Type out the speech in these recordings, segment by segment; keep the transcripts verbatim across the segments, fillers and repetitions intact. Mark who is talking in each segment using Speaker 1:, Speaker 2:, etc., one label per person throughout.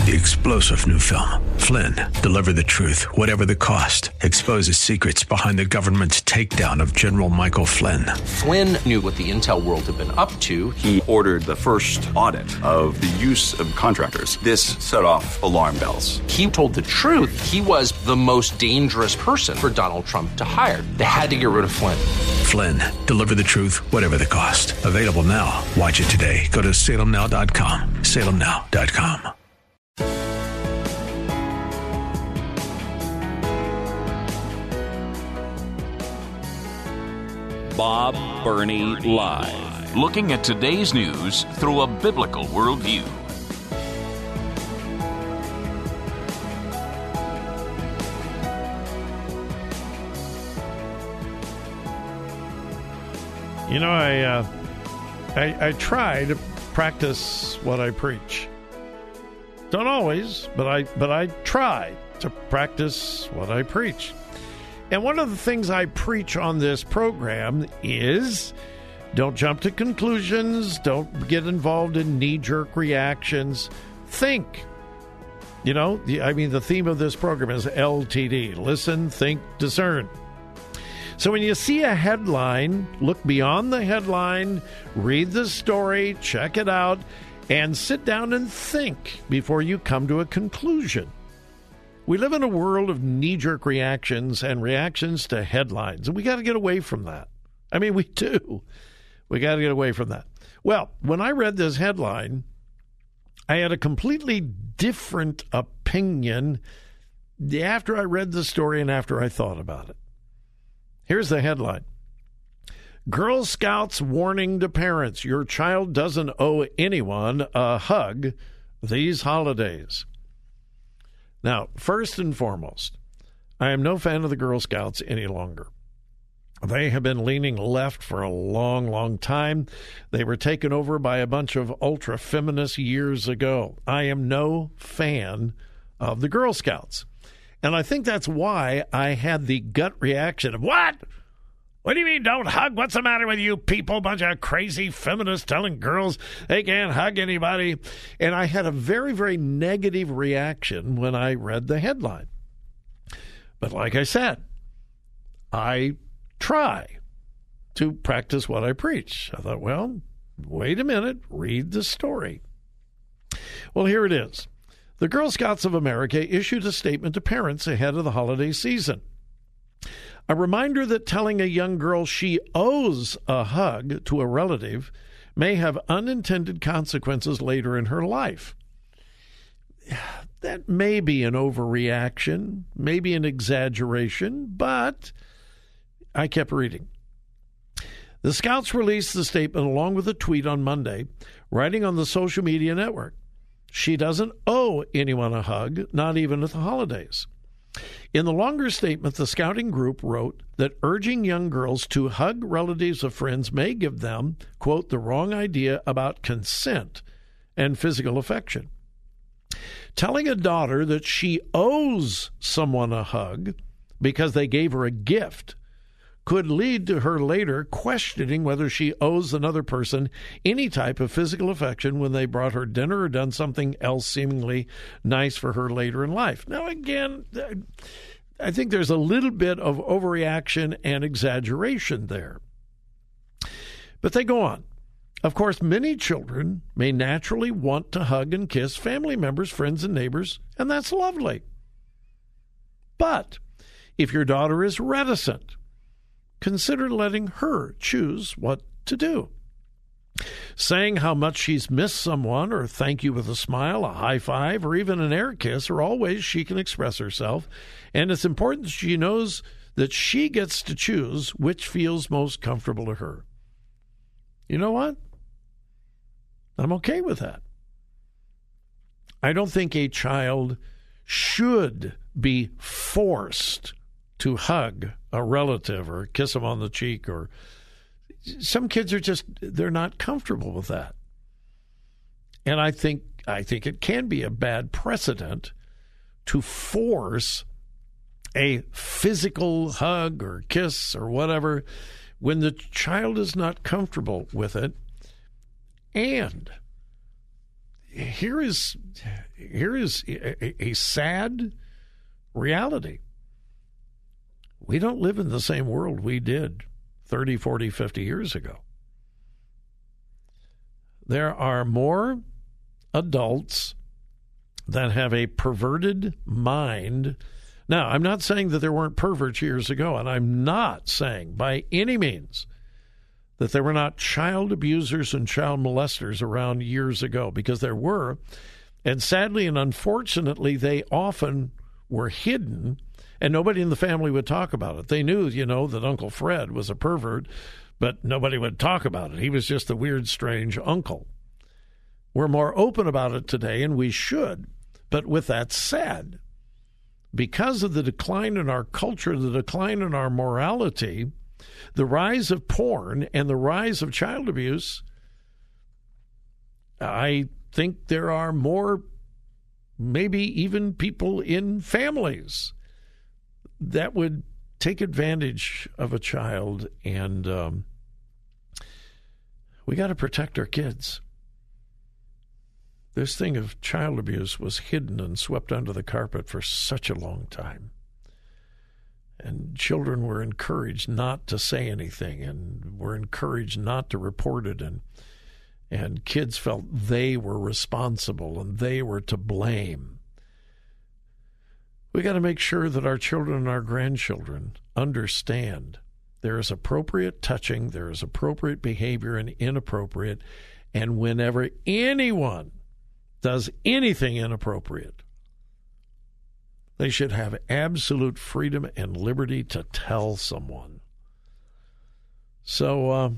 Speaker 1: The explosive new film, Flynn, deliver the truth, whatever the cost, exposes secrets behind the government's takedown of General Michael Flynn.
Speaker 2: Flynn knew what the intel world had been up to.
Speaker 3: He ordered the first audit of the use of contractors. This set off alarm bells.
Speaker 2: He told the truth. He was the most dangerous person for Donald Trump to hire. They had to get rid of Flynn.
Speaker 1: Flynn, deliver the truth, whatever the cost. Available now. Watch it today. Go to salem now dot com. salem now dot com.
Speaker 4: Bob Burney Live.
Speaker 5: Looking at today's news through a biblical worldview.
Speaker 6: You know, I, uh, I I try to practice what I preach. Don't always, but I but I try to practice what I preach. And one of the things I preach on this program is don't jump to conclusions, don't get involved in knee-jerk reactions. Think. You know, the, I mean, the theme of this program is L T D. Listen, think, discern. So when you see a headline, look beyond the headline, read the story, check it out, and sit down and think before you come to a conclusion. We live in a world of knee-jerk reactions and reactions to headlines, and we got to get away from that. I mean, we do. We got to get away from that. Well, when I read this headline, I had a completely different opinion after I read the story and after I thought about it. Here's the headline. Girl Scouts warning to parents, your child doesn't owe anyone a hug these holidays. Now, first and foremost, I am no fan of the Girl Scouts any longer. They have been leaning left for a long, long time. They were taken over by a bunch of ultra-feminists years ago. I am no fan of the Girl Scouts. And I think that's why I had the gut reaction of, what? What do you mean don't hug? What's the matter with you people? Bunch of crazy feminists telling girls they can't hug anybody. And I had a very, very negative reaction when I read the headline. But like I said, I try to practice what I preach. I thought, well, wait a minute, read the story. Well, here it is. The Girl Scouts of America issued a statement to parents ahead of the holiday season. A reminder that telling a young girl she owes a hug to a relative may have unintended consequences later in her life. That may be an overreaction, maybe an exaggeration, but I kept reading. The Scouts released the statement along with a tweet on Monday, writing on the social media network. She doesn't owe anyone a hug, not even at the holidays. In the longer statement, the scouting group wrote that urging young girls to hug relatives of friends may give them, quote, the wrong idea about consent and physical affection. Telling a daughter that she owes someone a hug because they gave her a gift could lead to her later questioning whether she owes another person any type of physical affection when they brought her dinner or done something else seemingly nice for her later in life. Now, again, I think there's a little bit of overreaction and exaggeration there. But they go on. Of course, many children may naturally want to hug and kiss family members, friends, and neighbors, and that's lovely. But if your daughter is reticent, consider letting her choose what to do. Saying how much she's missed someone or thank you with a smile, a high five, or even an air kiss are all ways she can express herself. And it's important that she knows that she gets to choose which feels most comfortable to her. You know what? I'm okay with that. I don't think a child should be forced to hug a relative or kiss them on the cheek, or some kids are just, they're not comfortable with that. And I think I think it can be a bad precedent to force a physical hug or kiss or whatever when the child is not comfortable with it. And here is here is a, a sad reality. We don't live in the same world we did thirty, forty, fifty years ago. There are more adults that have a perverted mind. Now, I'm not saying that there weren't perverts years ago, and I'm not saying by any means that there were not child abusers and child molesters around years ago, because there were. And sadly and unfortunately, they often were hidden, and nobody in the family would talk about it. They knew, you know, that Uncle Fred was a pervert, but nobody would talk about it. He was just a weird, strange uncle. We're more open about it today, and we should. But with that said, because of the decline in our culture, the decline in our morality, the rise of porn and the rise of child abuse, I think there are more, maybe even people in families that would take advantage of a child, and um, we got to protect our kids. This thing of child abuse was hidden and swept under the carpet for such a long time. And children were encouraged not to say anything, and were encouraged not to report it, and and kids felt they were responsible and they were to blame. We got to make sure that our children and our grandchildren understand there is appropriate touching, there is appropriate behavior and inappropriate, and whenever anyone does anything inappropriate, they should have absolute freedom and liberty to tell someone. So, uh,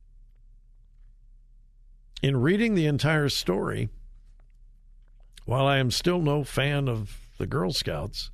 Speaker 6: in reading the entire story, while I am still no fan of the Girl Scouts,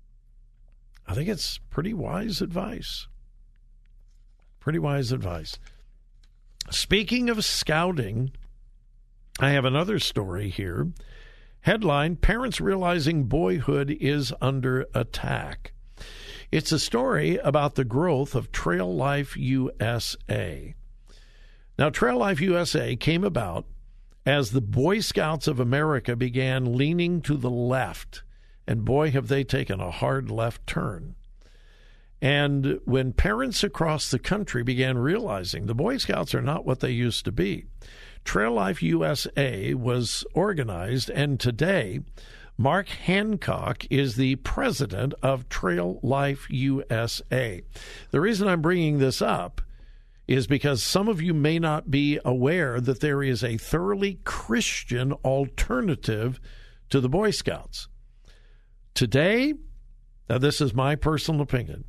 Speaker 6: I think it's pretty wise advice. Pretty wise advice. Speaking of scouting, I have another story here. Headline, Parents Realizing Boyhood is Under Attack. It's a story about the growth of Trail Life U S A. Now, Trail Life U S A came about as the Boy Scouts of America began leaning to the left, and boy, have they taken a hard left turn. And when parents across the country began realizing the Boy Scouts are not what they used to be, Trail Life U S A was organized, and today Mark Hancock is the president of Trail Life U S A. The reason I'm bringing this up is because some of you may not be aware that there is a thoroughly Christian alternative to the Boy Scouts. Today, now this is my personal opinion,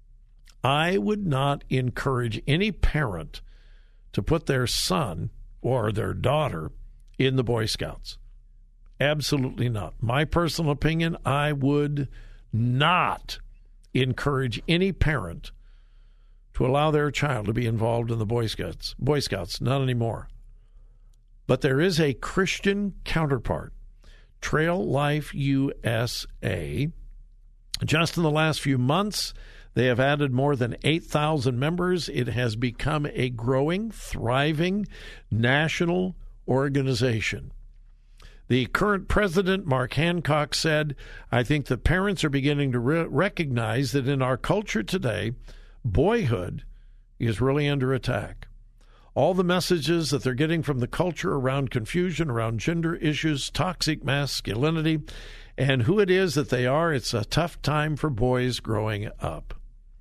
Speaker 6: I would not encourage any parent to put their son or their daughter in the Boy Scouts. Absolutely not. My personal opinion, I would not encourage any parent to allow their child to be involved in the Boy Scouts. Boy Scouts, not anymore. But there is a Christian counterpart, Trail Life U S A. Just in the last few months, they have added more than eight thousand members. It has become a growing, thriving national organization. The current president, Mark Hancock, said, I think that parents are beginning to re- recognize that in our culture today, boyhood is really under attack. All the messages that they're getting from the culture around confusion, around gender issues, toxic masculinity, and who it is that they are, it's a tough time for boys growing up.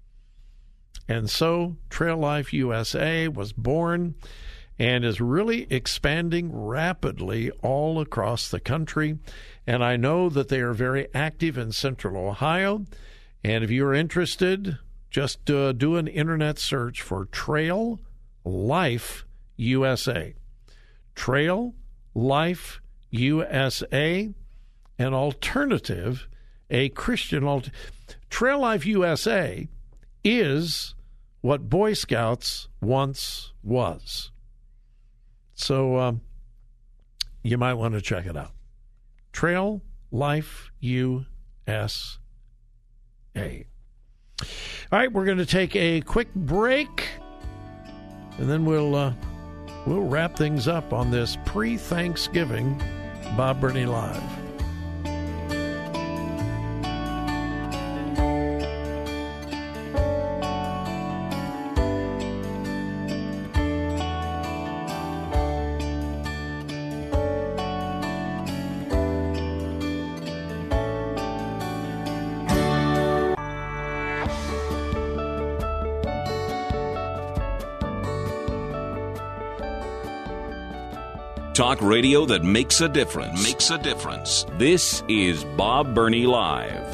Speaker 6: And so Trail Life U S A was born and is really expanding rapidly all across the country. And I know that they are very active in Central Ohio. And if you're interested, just uh, do an internet search for Trail Life U S A. Trail Life U S A, an alternative, a Christian alternative. Trail Life U S A is what Boy Scouts once was. So um, you might want to check it out. Trail Life U S A. All right, we're going to take a quick break, and then we'll uh, we'll wrap things up on this pre-Thanksgiving Bob Burney Live.
Speaker 4: Talk radio that makes a difference. Makes a difference. This is Bob Burney Live.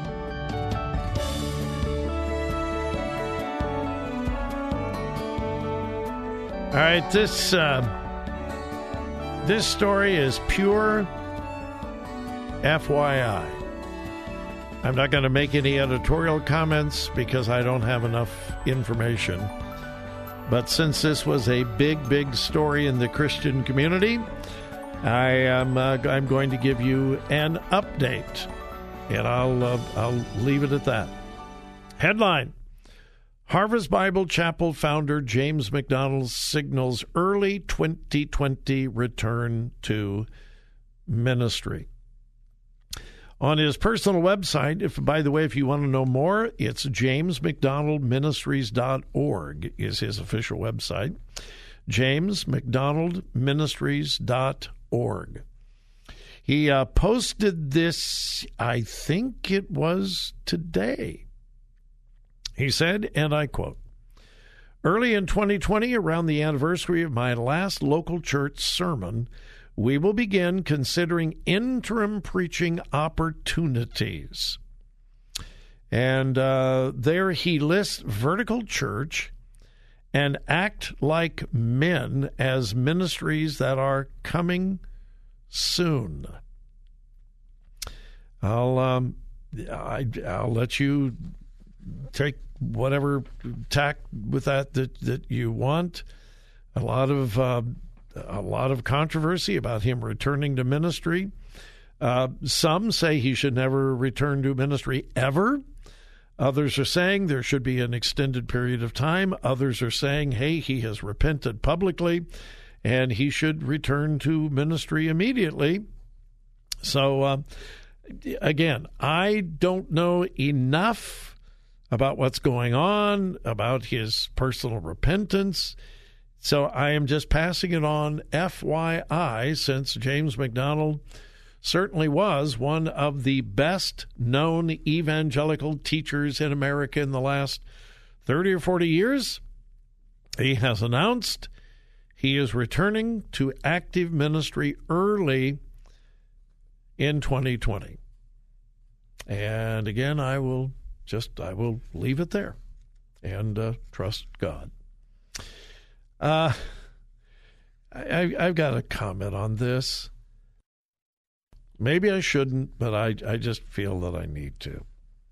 Speaker 6: All right, this uh, this story is pure F Y I. I'm not going to make any editorial comments because I don't have enough information. But since this was a big, big story in the Christian community, I am uh, I'm going to give you an update, and I'll uh, I'll leave it at that. Headline: Harvest Bible Chapel founder James MacDonald signals early twenty twenty return to ministry. On his personal website, if by the way, if you want to know more, it's james mcdonald ministries dot org is his official website. james mcdonald ministries dot org. He uh, posted this, I think it was today. He said, and I quote, "Early in twenty twenty, around the anniversary of my last local church sermon, we will begin considering interim preaching opportunities." And uh, there he lists Vertical Church and Act Like Men as ministries that are coming soon. I'll um, I, I'll let you take whatever tack with that that, that you want. A lot of uh, a lot of controversy about him returning to ministry. Uh, some say he should never return to ministry ever. Others are saying there should be an extended period of time. Others are saying, hey, he has repented publicly and he should return to ministry immediately. So, uh, again, I don't know enough about what's going on, about his personal repentance. So I am just passing it on F Y I, since James MacDonald certainly was one of the best-known evangelical teachers in America in the last thirty or forty years. He has announced he is returning to active ministry early in twenty twenty. And again, I will just, I will leave it there and uh, trust God. Uh, I, I've got a comment on this. Maybe I shouldn't, but I, I just feel that I need to.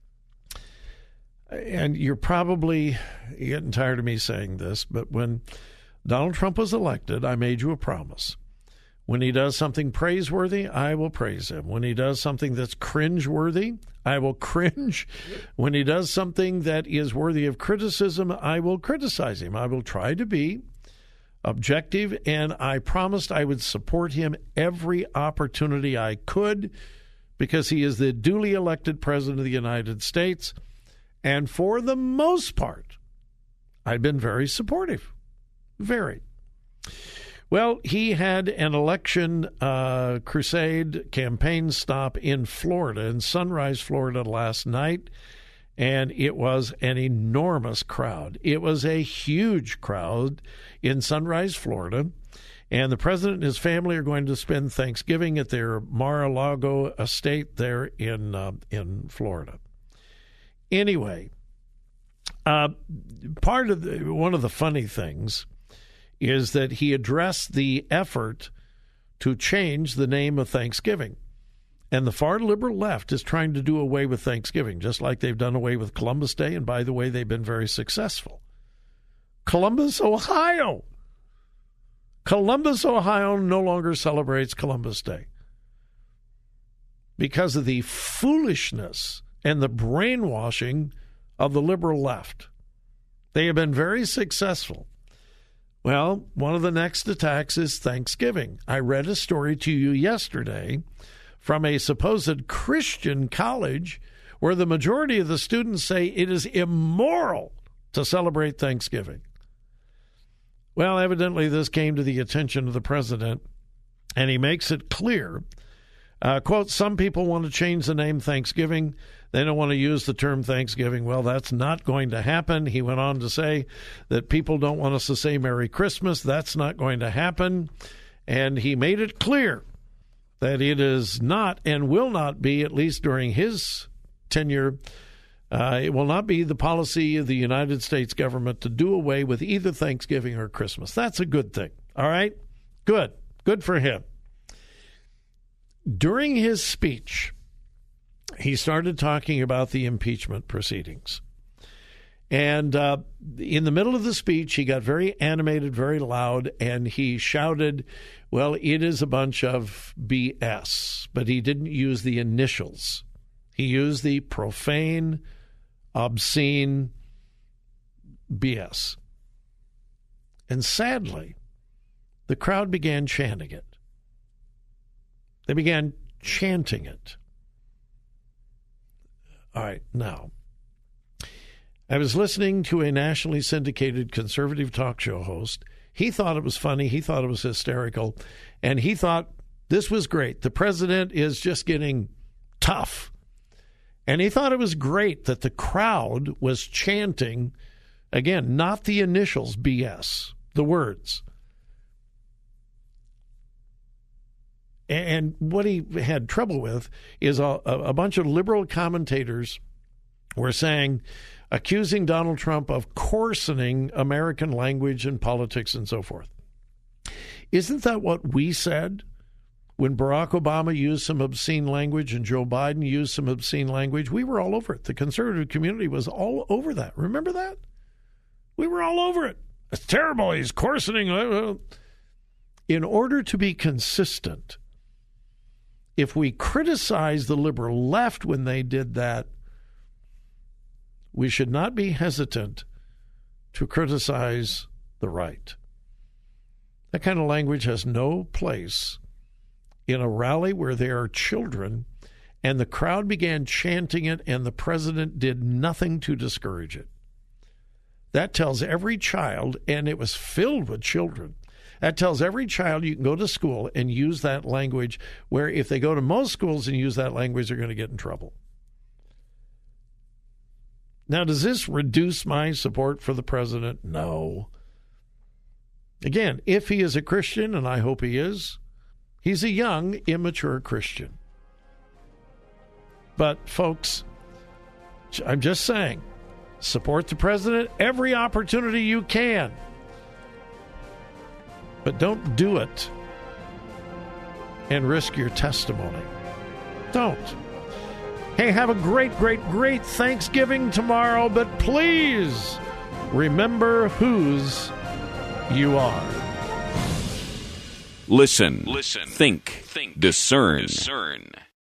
Speaker 6: And you're probably getting tired of me saying this, but when Donald Trump was elected, I made you a promise. When he does something praiseworthy, I will praise him. When he does something that's cringeworthy, I will cringe. When he does something that is worthy of criticism, I will criticize him. I will try to be objective, and I promised I would support him every opportunity I could because he is the duly elected president of the United States. And for the most part, I've been very supportive. Very. Well, he had an election uh, crusade campaign stop in Florida, in Sunrise, Florida, last night, and it was an enormous crowd. It was a huge crowd in Sunrise, Florida, and the president and his family are going to spend Thanksgiving at their Mar-a-Lago estate there in uh, in Florida. Anyway, uh, part of the, one of the funny things is that he addressed the effort to change the name of Thanksgiving. And the far liberal left is trying to do away with Thanksgiving, just like they've done away with Columbus Day. And by the way, they've been very successful. Columbus, Ohio. Columbus, Ohio no longer celebrates Columbus Day because of the foolishness and the brainwashing of the liberal left. They have been very successful. Well, one of the next attacks is Thanksgiving. I read a story to you yesterday from a supposed Christian college where the majority of the students say it is immoral to celebrate Thanksgiving. Well, evidently this came to the attention of the president, and he makes it clear, uh, quote, some people want to change the name Thanksgiving. They don't want to use the term Thanksgiving. Well, that's not going to happen. He went on to say that people don't want us to say Merry Christmas. That's not going to happen. And he made it clear that it is not and will not be, at least during his tenure, uh, it will not be the policy of the United States government to do away with either Thanksgiving or Christmas. That's a good thing. All right? Good. Good for him. During his speech, he started talking about the impeachment proceedings. And uh, in the middle of the speech, he got very animated, very loud, and he shouted, well, it is a bunch of B S. But he didn't use the initials. He used the profane, obscene B S. And sadly, the crowd began chanting it. They began chanting it. All right, now, I was listening to a nationally syndicated conservative talk show host. He thought it was funny. He thought it was hysterical. And he thought this was great. The president is just getting tough. And he thought it was great that the crowd was chanting, again, not the initials B S, the words. And what he had trouble with is a, a bunch of liberal commentators were saying, accusing Donald Trump of coarsening American language and politics and so forth. Isn't that what we said when Barack Obama used some obscene language and Joe Biden used some obscene language? We were all over it. The conservative community was all over that. Remember that? We were all over it. It's terrible. He's coarsening. In order to be consistent, if we criticize the liberal left when they did that, we should not be hesitant to criticize the right. That kind of language has no place in a rally where there are children, and the crowd began chanting it, and the president did nothing to discourage it. That tells every child, and it was filled with children, that tells every child you can go to school and use that language, where if they go to most schools and use that language, they're going to get in trouble. Now, does this reduce my support for the president? No. Again, if he is a Christian, and I hope he is, he's a young, immature Christian. But, folks, I'm just saying, support the president every opportunity you can. But don't do it and risk your testimony. Don't. Hey, have a great, great, great Thanksgiving tomorrow, but please remember whose you are.
Speaker 4: Listen, listen, think, think, discern. discern.